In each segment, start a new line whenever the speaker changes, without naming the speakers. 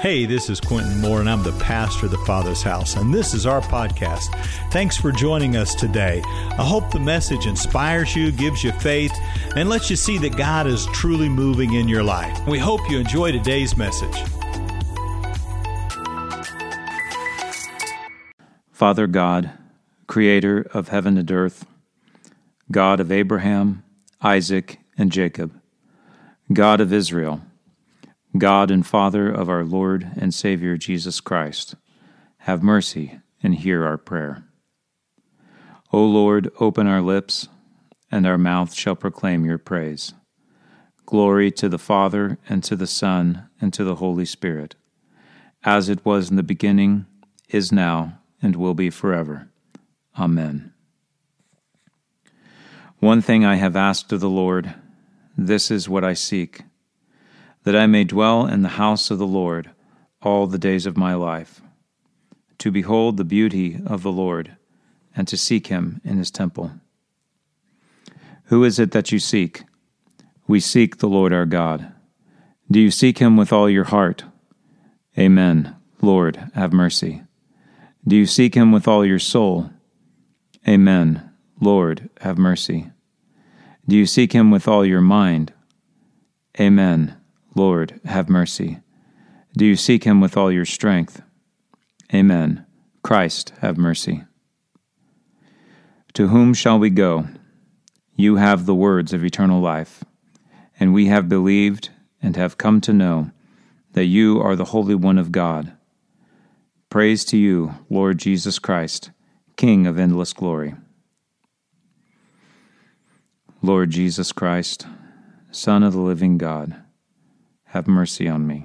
Hey, this is Quentin Moore, and I'm the pastor of the Father's House, and this is our podcast. Thanks for joining us today. I hope the message inspires you, gives you faith, and lets you see that God is truly moving in your life. We hope you enjoy today's message.
Father God, creator of heaven and earth, God of Abraham, Isaac, and Jacob, God of Israel, God and Father of our Lord and Savior Jesus Christ, have mercy and hear our prayer. O Lord, open our lips, and our mouth shall proclaim your praise. Glory to the Father, and to the Son, and to the Holy Spirit, as it was in the beginning, is now, and will be forever. Amen. One thing I have asked of the Lord, this is what I seek, that I may dwell in the house of the Lord all the days of my life, to behold the beauty of the Lord, and to seek him in his temple. Who is it that you seek? We seek the Lord our God. Do you seek him with all your heart? Amen. Lord, have mercy. Do you seek him with all your soul? Amen. Lord, have mercy. Do you seek him with all your mind? Amen. Lord, have mercy. Do you seek him with all your strength? Amen. Christ, have mercy. To whom shall we go? You have the words of eternal life, and we have believed and have come to know that you are the Holy One of God. Praise to you, Lord Jesus Christ, King of endless glory. Lord Jesus Christ, Son of the living God, have mercy on me.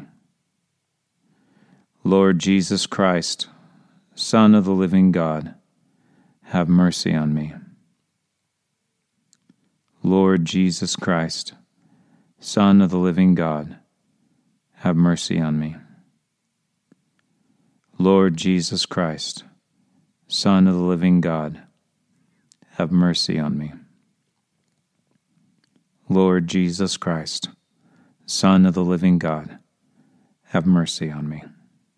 Lord Jesus Christ, Son of the living God, have mercy on me. Lord Jesus Christ, Son of the living God, have mercy on me. Lord Jesus Christ, Son of the living God, have mercy on me. Lord Jesus Christ, Son of the living God, have mercy on me.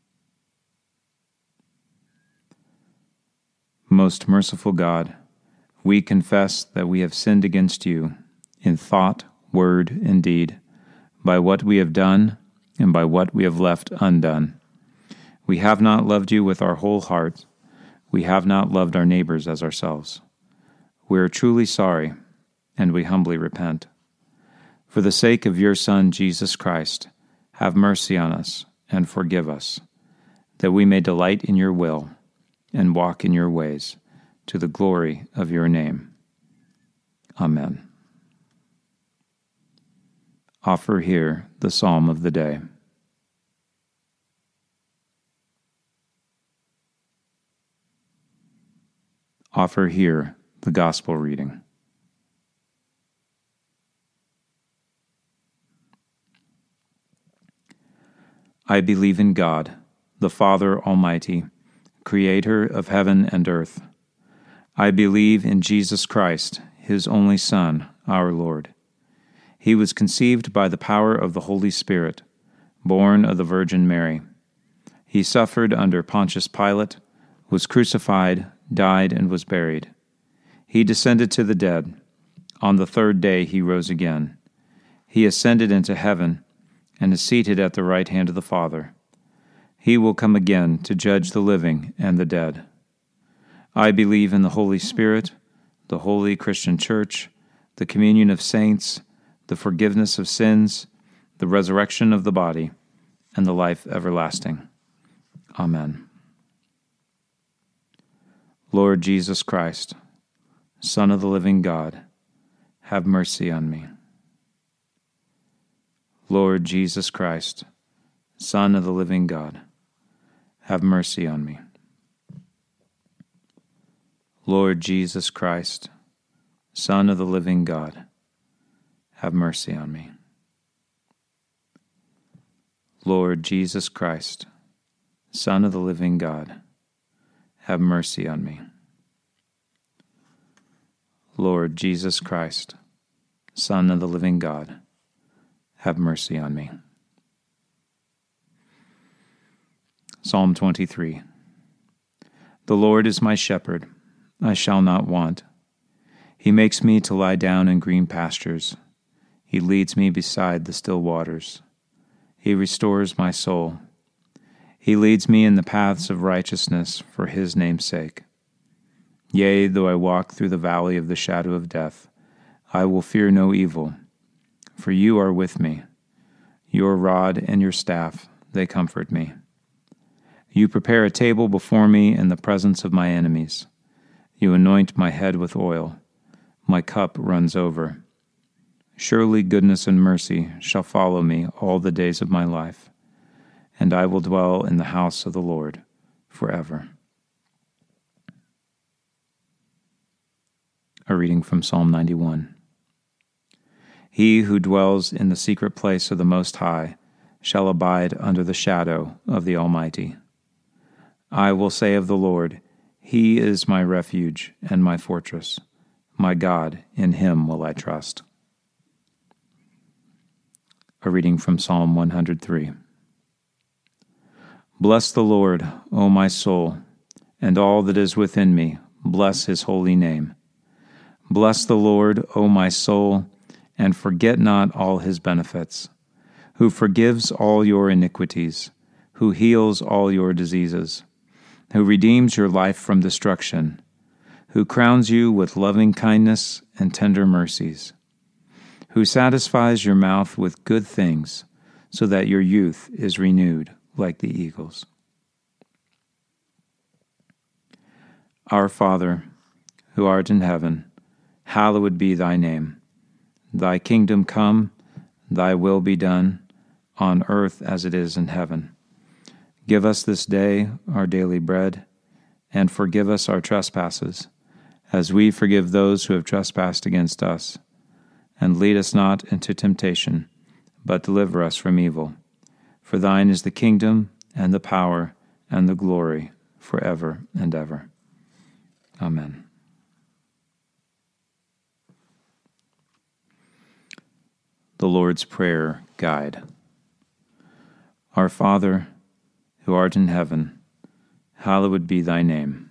Most merciful God, we confess that we have sinned against you in thought, word, and deed, by what we have done and by what we have left undone. We have not loved you with our whole heart. We have not loved our neighbors as ourselves. We are truly sorry, and we humbly repent. For the sake of your Son, Jesus Christ, have mercy on us and forgive us, that we may delight in your will and walk in your ways, to the glory of your name. Amen. Offer here the Psalm of the day. Offer here the Gospel reading. I believe in God, the Father Almighty, creator of heaven and earth. I believe in Jesus Christ, his only Son, our Lord. He was conceived by the power of the Holy Spirit, born of the Virgin Mary. He suffered under Pontius Pilate, was crucified, died, and was buried. He descended to the dead. On the third day he rose again. He ascended into heaven and is seated at the right hand of the Father. He will come again to judge the living and the dead. I believe in the Holy Spirit, the holy Christian Church, the communion of saints, the forgiveness of sins, the resurrection of the body, and the life everlasting. Amen. Lord Jesus Christ, Son of the living God, have mercy on me. Lord Jesus Christ, Son of the living God, have mercy on me. Lord Jesus Christ, Son of the living God, have mercy on me. Lord Jesus Christ, Son of the living God, have mercy on me. Lord Jesus Christ, Son of the living God, have mercy on me. Psalm 23. The Lord is my shepherd, I shall not want. He makes me to lie down in green pastures. He leads me beside the still waters. He restores my soul. He leads me in the paths of righteousness for his name's sake. Yea, though I walk through the valley of the shadow of death, I will fear no evil, for you are with me. Your rod and your staff, they comfort me. You prepare a table before me in the presence of my enemies. You anoint my head with oil. My cup runs over. Surely goodness and mercy shall follow me all the days of my life, and I will dwell in the house of the Lord forever. A reading from Psalm 91. He who dwells in the secret place of the Most High shall abide under the shadow of the Almighty. I will say of the Lord, He is my refuge and my fortress. My God, in Him will I trust. A reading from Psalm 103. Bless the Lord, O my soul, and all that is within me, bless His holy name. Bless the Lord, O my soul, and forget not all His benefits, who forgives all your iniquities, who heals all your diseases, who redeems your life from destruction, who crowns you with loving kindness and tender mercies, who satisfies your mouth with good things, so that your youth is renewed like the eagles. Our Father, who art in heaven, hallowed be thy name. Thy kingdom come, thy will be done, on earth as it is in heaven. Give us this day our daily bread, and forgive us our trespasses, as we forgive those who have trespassed against us. And lead us not into temptation, but deliver us from evil. For thine is the kingdom, and the power, and the glory, forever and ever. Amen. The Lord's Prayer Guide. Our Father, who art in heaven, hallowed be thy name.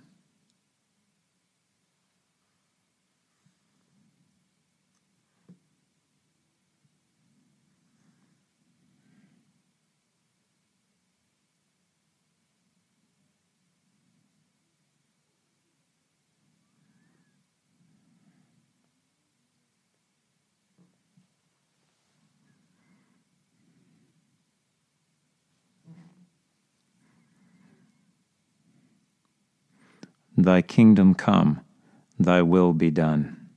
Thy kingdom come, thy will be done.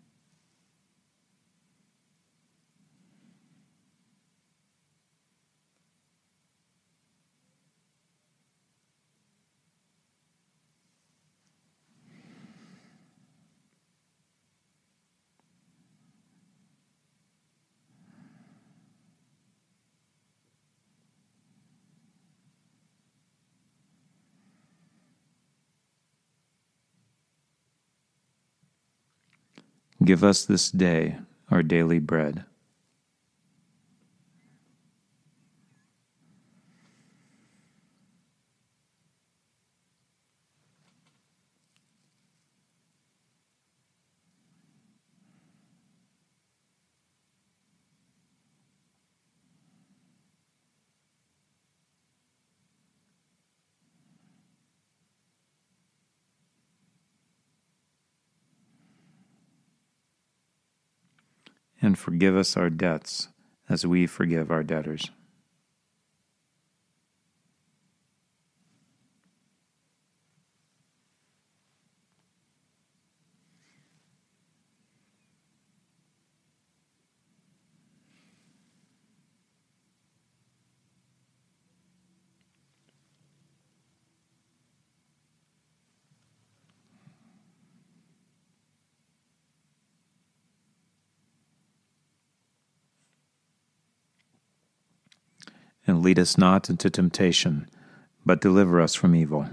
Give us this day our daily bread. And forgive us our debts, as we forgive our debtors. And lead us not into temptation, but deliver us from evil.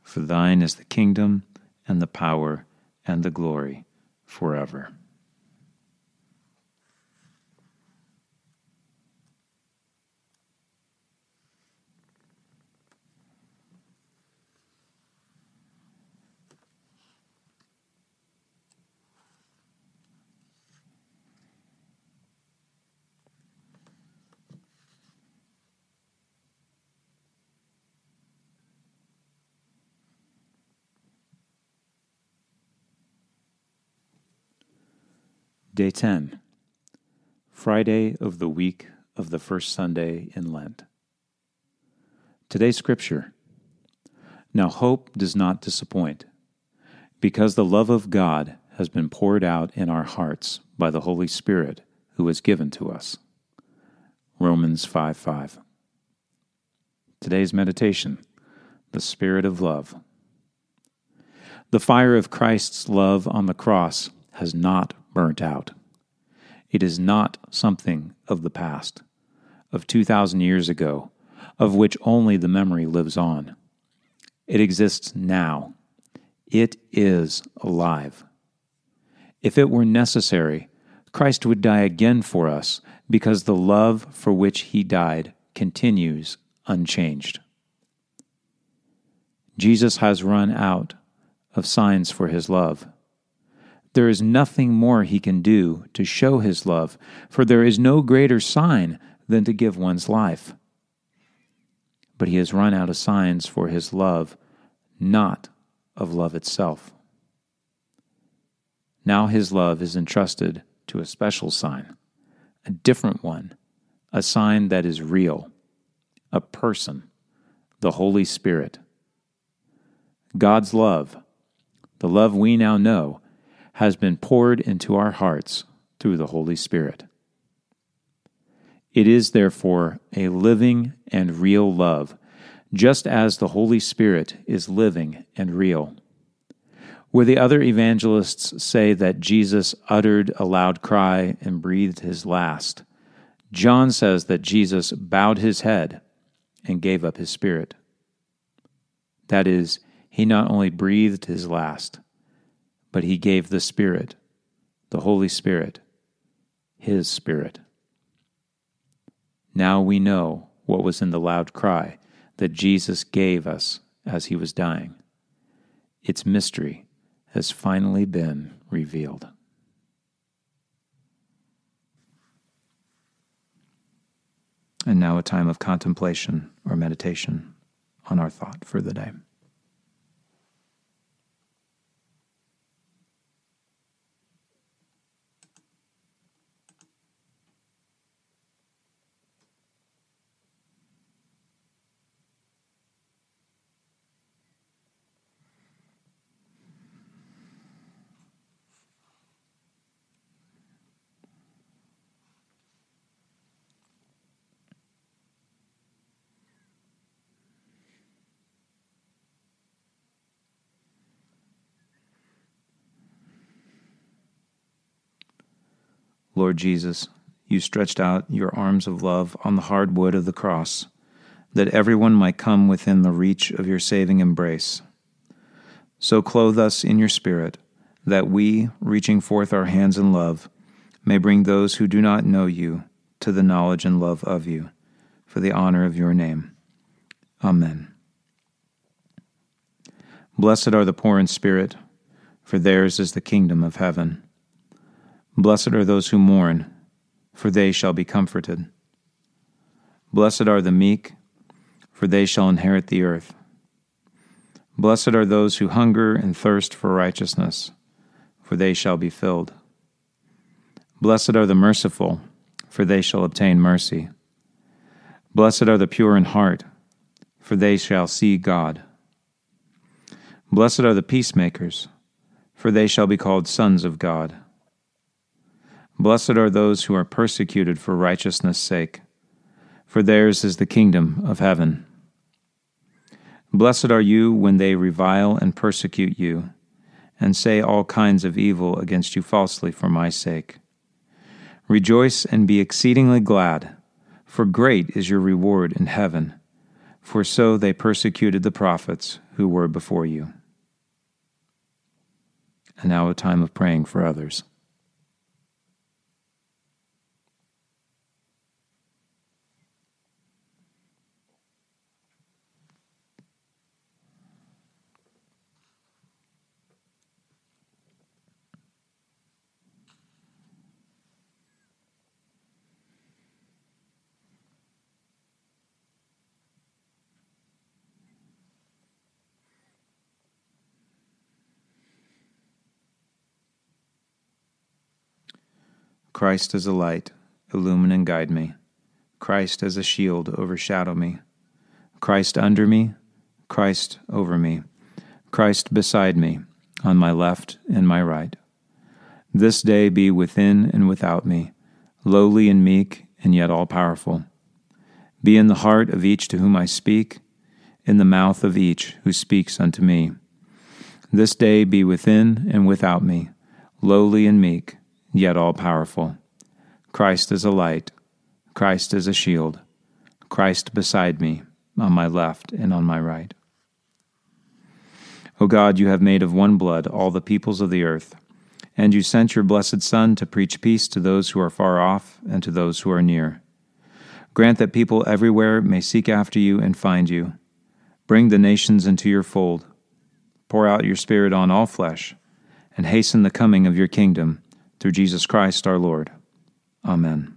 For thine is the kingdom, and the power, and the glory, forever. Day 10, Friday of the week of the first Sunday in Lent. Today's scripture. Now hope does not disappoint, because the love of God has been poured out in our hearts by the Holy Spirit who was given to us. Romans 5:5. Today's meditation, the Spirit of Love. The fire of Christ's love on the cross has not burnt out. It is not something of the past, of 2,000 years ago, of which only the memory lives on. It exists now. It is alive. If it were necessary, Christ would die again for us, because the love for which he died continues unchanged. Jesus has run out of signs for his love. There is nothing more he can do to show his love, for there is no greater sign than to give one's life. But he has run out of signs for his love, not of love itself. Now his love is entrusted to a special sign, a different one, a sign that is real, a person, the Holy Spirit. God's love, the love we now know, has been poured into our hearts through the Holy Spirit. It is therefore a living and real love, just as the Holy Spirit is living and real. Where the other evangelists say that Jesus uttered a loud cry and breathed his last, John says that Jesus bowed his head and gave up his spirit. That is, he not only breathed his last, but he gave the Spirit, the Holy Spirit, his Spirit. Now we know what was in the loud cry that Jesus gave us as he was dying. Its mystery has finally been revealed. And now a time of contemplation or meditation on our thought for the day. Lord Jesus, you stretched out your arms of love on the hard wood of the cross, that everyone might come within the reach of your saving embrace. So clothe us in your Spirit, that we, reaching forth our hands in love, may bring those who do not know you to the knowledge and love of you, for the honor of your name. Amen. Blessed are the poor in spirit, for theirs is the kingdom of heaven. Blessed are those who mourn, for they shall be comforted. Blessed are the meek, for they shall inherit the earth. Blessed are those who hunger and thirst for righteousness, for they shall be filled. Blessed are the merciful, for they shall obtain mercy. Blessed are the pure in heart, for they shall see God. Blessed are the peacemakers, for they shall be called sons of God. Blessed are those who are persecuted for righteousness' sake, for theirs is the kingdom of heaven. Blessed are you when they revile and persecute you, and say all kinds of evil against you falsely for my sake. Rejoice and be exceedingly glad, for great is your reward in heaven. for so they persecuted the prophets who were before you. And now a time of praying for others. Christ as a light, illumine and guide me. Christ as a shield, overshadow me. Christ under me, Christ over me. Christ beside me, on my left and my right. This day be within and without me, lowly and meek and yet all-powerful. Be in the heart of each to whom I speak, in the mouth of each who speaks unto me. This day be within and without me, lowly and meek, yet all-powerful. Christ as a light, Christ as a shield, Christ beside me, on my left and on my right. O God, you have made of one blood all the peoples of the earth, and you sent your blessed Son to preach peace to those who are far off and to those who are near. Grant that people everywhere may seek after you and find you. Bring the nations into your fold. Pour out your Spirit on all flesh, and hasten the coming of your kingdom, through Jesus Christ our Lord. Amen.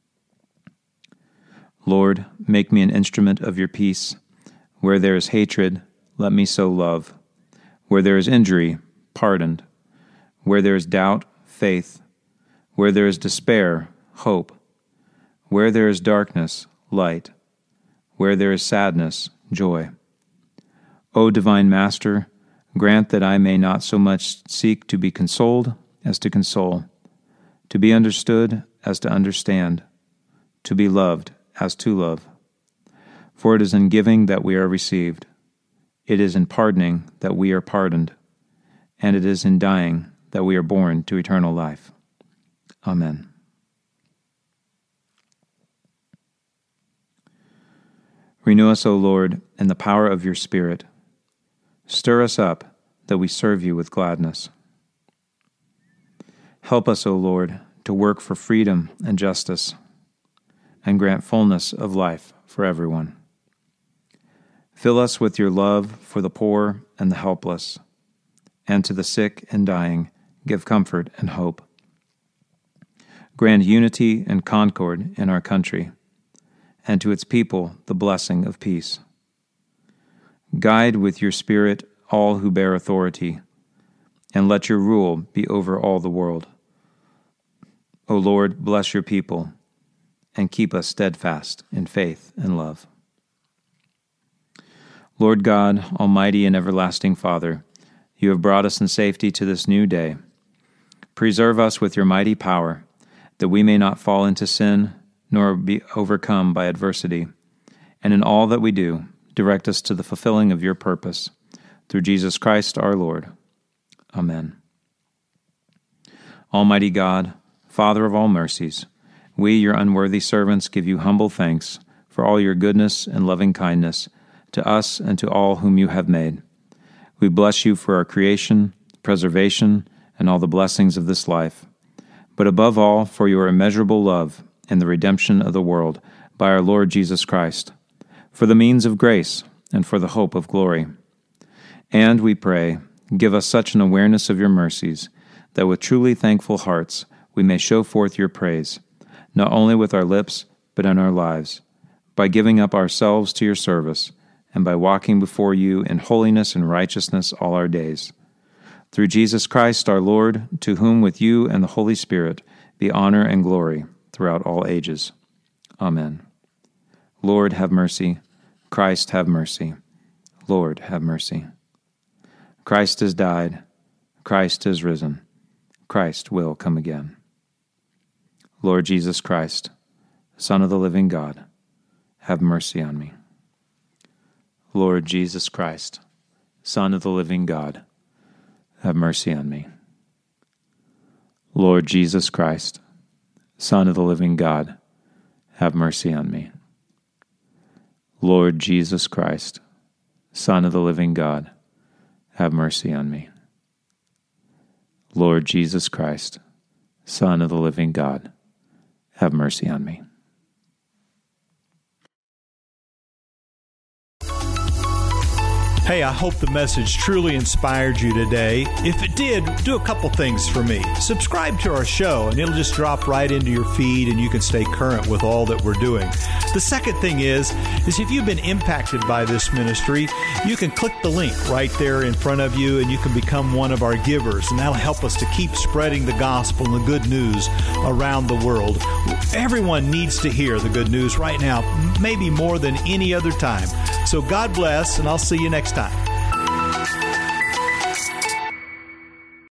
Lord, make me an instrument of your peace. Where there is hatred, let me sow love. Where there is injury, pardon. Where there is doubt, faith. Where there is despair, hope. Where there is darkness, light. Where there is sadness, joy. O divine Master, grant that I may not so much seek to be consoled as to console, to be understood as to understand, to be loved as to love. For it is in giving that we are received, it is in pardoning that we are pardoned, and it is in dying that we are born to eternal life. Amen. Renew us, O Lord, in the power of your Spirit. Stir us up that we serve you with gladness. Help us, O Lord, to work for freedom and justice, and grant fullness of life for everyone. Fill us with your love for the poor and the helpless, and to the sick and dying give comfort and hope. Grant unity and concord in our country, and to its people the blessing of peace. Guide with your Spirit all who bear authority, and let your rule be over all the world. O Lord, bless your people, and keep us steadfast in faith and love. Lord God, almighty and everlasting Father, you have brought us in safety to this new day. Preserve us with your mighty power, that we may not fall into sin, nor be overcome by adversity. And in all that we do, direct us to the fulfilling of your purpose. Through Jesus Christ our Lord. Amen. Almighty God, Father of all mercies, we, your unworthy servants, give you humble thanks for all your goodness and loving kindness to us and to all whom you have made. We bless you for our creation, preservation, and all the blessings of this life, but above all for your immeasurable love and the redemption of the world by our Lord Jesus Christ, for the means of grace and for the hope of glory. And we pray, give us such an awareness of your mercies that with truly thankful hearts we may show forth your praise, not only with our lips, but in our lives, by giving up ourselves to your service, and by walking before you in holiness and righteousness all our days. Through Jesus Christ our Lord, to whom with you and the Holy Spirit be honor and glory throughout all ages. Amen. Lord, have mercy. Christ, have mercy. Lord, have mercy. Christ has died. Christ has risen. Christ will come again. Lord Jesus Christ, Son of the living God, have mercy on me. Lord Jesus Christ, Son of the living God, have mercy on me. Lord Jesus Christ, Son of the living God, have mercy on me. Lord Jesus Christ, Son of the living God, have mercy on me. Lord Jesus Christ, Son of the living God, have mercy on me.
Hey, I hope the message truly inspired you today. If it did, do a couple things for me. Subscribe to our show, and it'll just drop right into your feed, and you can stay current with all that we're doing. The second thing is if you've been impacted by this ministry, you can click the link right there in front of you, and you can become one of our givers, and that'll help us to keep spreading the gospel and the good news around the world. Everyone needs to hear the good news right now, maybe more than any other time. So God bless, and I'll see you next time.